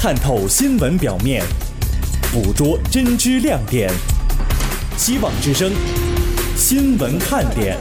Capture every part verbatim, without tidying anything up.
探透新闻表面，捕捉真知亮点。希望之声新闻看点。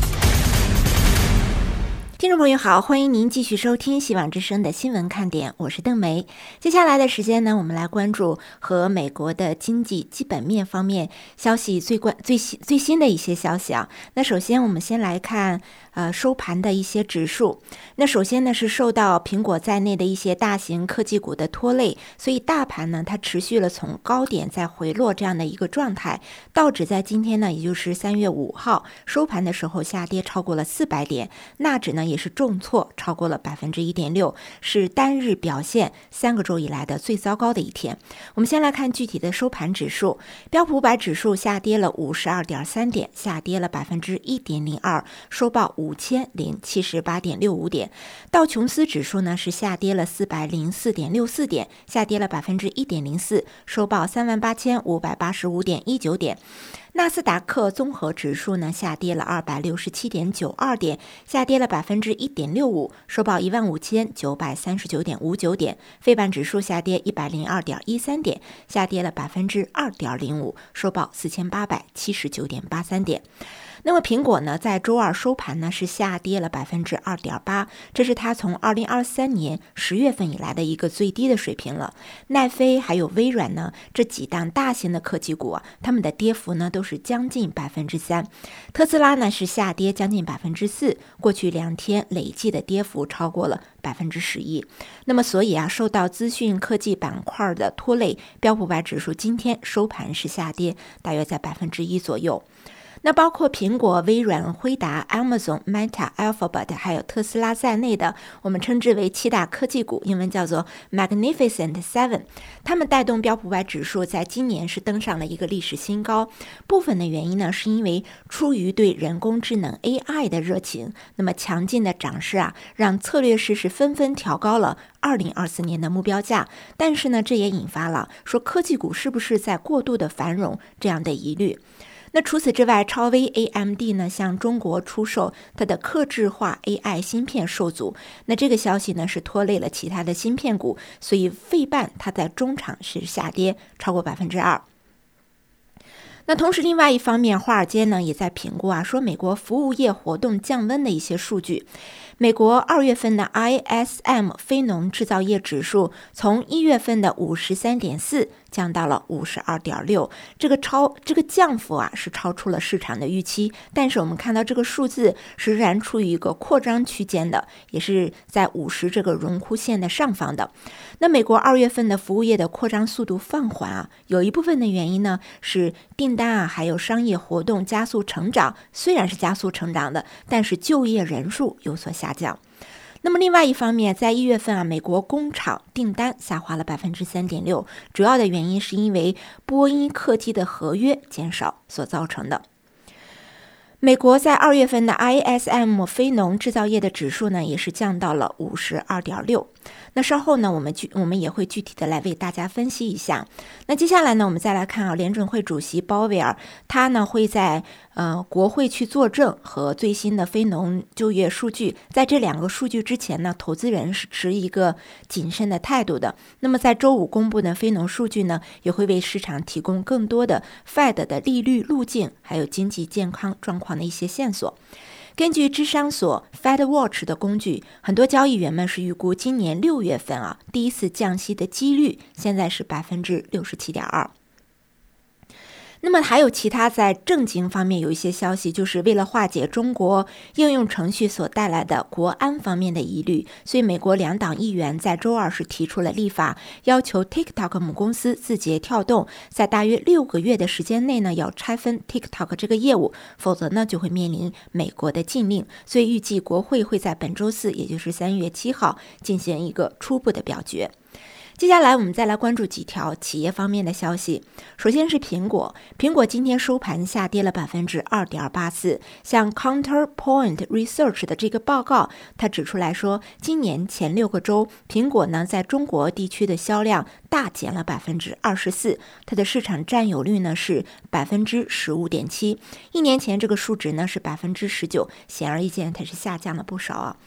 听众朋友好，欢迎您继续收听希望之声的新闻看点，我是邓梅。接下来的时间呢，我们来关注和美国的经济基本面方面消息最关最新最新的一些消息啊。那首先我们先来看呃收盘的一些指数。那首先呢是受到苹果在内的一些大型科技股的拖累，所以大盘呢它持续了从高点在回落这样的一个状态。道指在今天呢，也就是三月五号收盘的时候下跌超过了四百点，纳指呢也是重挫超过了 百分之一点六， 是单日表现三个周以来的最糟糕的一天。我们先来看具体的收盘指数，标普五百指数下跌了 五十二点三点，下跌了 百分之一点零二， 收报五千零七十八点六五点。道琼斯指数呢是下跌了 四百零四点六四点，下跌了 百分之一点零四， 收报 三万八千五百八十五点一九点。纳斯达克综合指数呢下跌了 二百六十七点九二点，下跌了 百分之一点六五， 收报 一万五千九百三十九点五九点。费半指数下跌 一百零二点一三点，下跌了 百分之二点零五， 收报 四千八百七十九点八三点。那么苹果呢，在周二收盘呢是下跌了 百分之二点八， 这是它从二零二三年十月份以来的一个最低的水平了。奈飞还有微软呢，这几档大型的科技股啊，它们的跌幅呢都是将近 百分之三。 特斯拉呢是下跌将近 百分之四， 过去两天累计的跌幅超过了 百分之十一。 那么所以啊，受到资讯科技板块的拖累，标普五百指数今天收盘是下跌大约在 百分之一 左右。那包括苹果、微软、辉达、Amazon、Meta、Alphabet 还有特斯拉在内的我们称之为七大科技股，英文叫做 Magnificent Seven， 他们带动标普五百指数在今年是登上了一个历史新高。部分的原因呢，是因为出于对人工智能 A I 的热情，那么强劲的涨势啊，让策略师是纷纷调高了二零二四年的目标价。但是呢，这也引发了说科技股是不是在过度的繁荣这样的疑虑。那除此之外，超微 A M D 呢向中国出售它的客制化 A I 芯片受阻，那这个消息呢是拖累了其他的芯片股，所以费半它在中场是下跌超过 百分之二。那同时另外一方面，华尔街呢也在评估啊，说美国服务业活动降温的一些数据。美国二月份的 I S M 非农制造业指数从一月份的 五十三点四 降到了 五十二点六， 这个超这个降幅啊是超出了市场的预期，但是我们看到这个数字是仍然处于一个扩张区间的，也是在五十这个荣枯线的上方的。那美国二月份的服务业的扩张速度放缓啊，有一部分的原因呢是订单啊还有商业活动加速成长，虽然是加速成长的，但是就业人数有所下降。那么另外一方面，在一月份啊，美国工厂订单下滑了 百分之三点六， 主要的原因是因为波音客机的合约减少所造成的。美国在二月份的 I S M 非农制造业的指数呢，也是降到了 五十二点六。那稍后呢，我们具我们也会具体的来为大家分析一下。那接下来呢，我们再来看啊，联准会主席鲍威尔，他呢会在呃国会去作证和最新的非农就业数据。在这两个数据之前呢，投资人是持一个谨慎的态度的。那么在周五公布的非农数据呢，也会为市场提供更多的 Fed 的利率路径，还有经济健康状况的一些线索。根据智商所 Fed Watch 的工具，很多交易员们是预估今年六月份啊第一次降息的几率现在是 百分之六十七点二。那么还有其他在政经方面有一些消息，就是为了化解中国应用程序所带来的国安方面的疑虑，所以美国两党议员在周二是提出了立法，要求 TikTok 母公司字节跳动在大约六个月的时间内呢要拆分 TikTok 这个业务，否则呢就会面临美国的禁令。所以预计国会会在本周四，也就是三月七号进行一个初步的表决。接下来我们再来关注几条企业方面的消息。首先是苹果，苹果今天收盘下跌了 百分之二点八四。像 Counterpoint Research 的这个报告，它指出来说，今年前六个周，苹果呢在中国地区的销量大减了 百分之二十四， 它的市场占有率呢是 百分之十五点七， 一年前这个数值呢是 百分之十九， 显而易见它是下降了不少啊。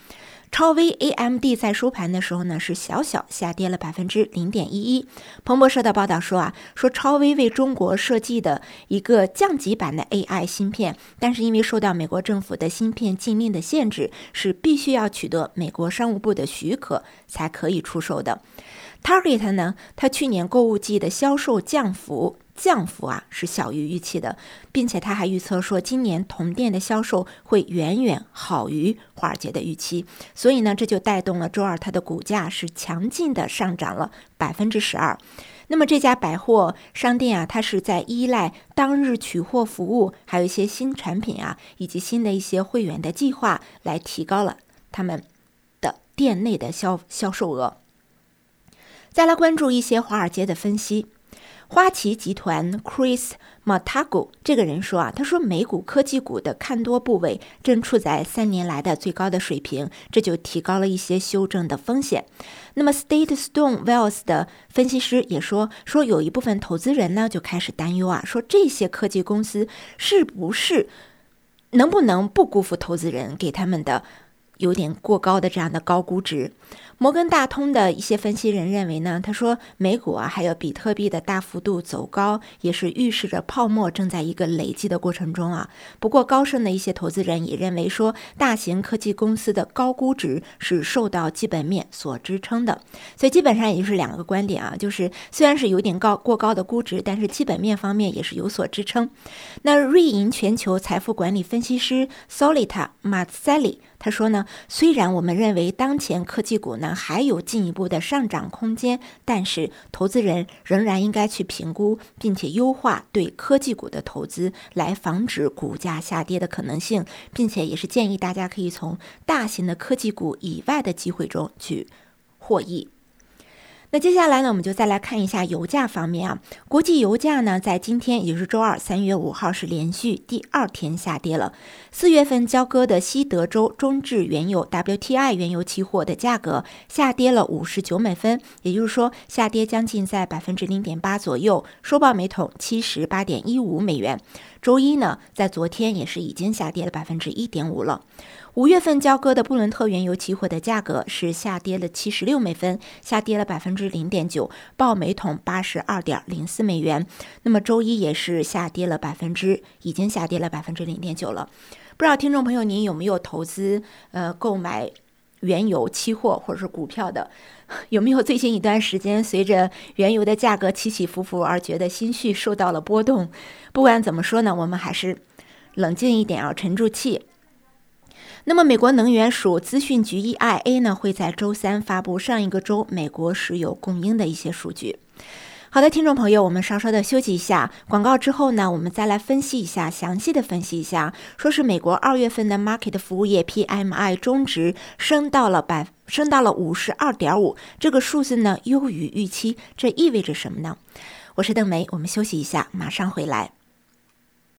超微 A M D 在收盘的时候呢是小小下跌了百分之零点一一。彭博社的报道说啊，说超微为中国设计的一个降级版的 A I 芯片，但是因为受到美国政府的芯片禁令的限制，是必须要取得美国商务部的许可才可以出售的。Target 呢，它去年购物季的销售降幅降幅啊是小于预期的，并且他还预测说今年同店的销售会远远好于华尔街的预期，所以呢这就带动了周二它的股价是强劲的上涨了百分之十二。那么这家百货商店啊，它是在依赖当日取货服务，还有一些新产品啊，以及新的一些会员的计划来提高了他们的店内的销销售额。再来关注一些华尔街的分析。花旗集团 Chris Montagu 这个人说啊，他说美股科技股的看多部位正处在三年来的最高的水平，这就提高了一些修正的风险。那么 State Stone Wells 的分析师也说，说有一部分投资人呢就开始担忧啊，说这些科技公司是不是能不能不辜负投资人给他们的有点过高的这样的高估值。摩根大通的一些分析人认为呢，他说美股啊还有比特币的大幅度走高，也是预示着泡沫正在一个累积的过程中啊。不过高盛的一些投资人也认为说，大型科技公司的高估值是受到基本面所支撑的。所以基本上也就是两个观点啊，就是虽然是有点高过高的估值，但是基本面方面也是有所支撑。那瑞银全球财富管理分析师 Solita Mazzelli他说呢，虽然我们认为当前科技股呢还有进一步的上涨空间，但是投资人仍然应该去评估并且优化对科技股的投资，来防止股价下跌的可能性，并且也是建议大家可以从大型的科技股以外的机会中去获益。那接下来呢，我们就再来看一下油价方面啊。国际油价呢，在今天也就是周二三月五号是连续第二天下跌了。四月份交割的西德州中质原油 W T I 原油期货的价格下跌了五十九美分，也就是说下跌将近在百分之零点八左右，收报每桶七十八点一五美元。周一呢，在昨天也是已经下跌了百分之一点五了。五月份交割的布伦特原油期货的价格是下跌了七十六美分，下跌了百分之零点九，报每桶八十二点零四美元。那么周一也是下跌了百分之，已经下跌了百分之零点九了。不知道听众朋友您有没有投资呃购买原油期货或者是股票的？有没有最近一段时间随着原油的价格起起伏伏而觉得心绪受到了波动？不管怎么说呢，我们还是冷静一点啊，沉住气。那么美国能源署资讯局 E I A 呢，会在周三发布上一个周美国石油供应的一些数据。好的，听众朋友，我们稍稍的休息一下，广告之后呢，我们再来分析一下，详细的分析一下，说是美国二月份的 Market 服务业 P M I 中值升到了百升到了 五十二点五， 这个数字呢优于预期，这意味着什么呢？我是邓梅，我们休息一下，马上回来。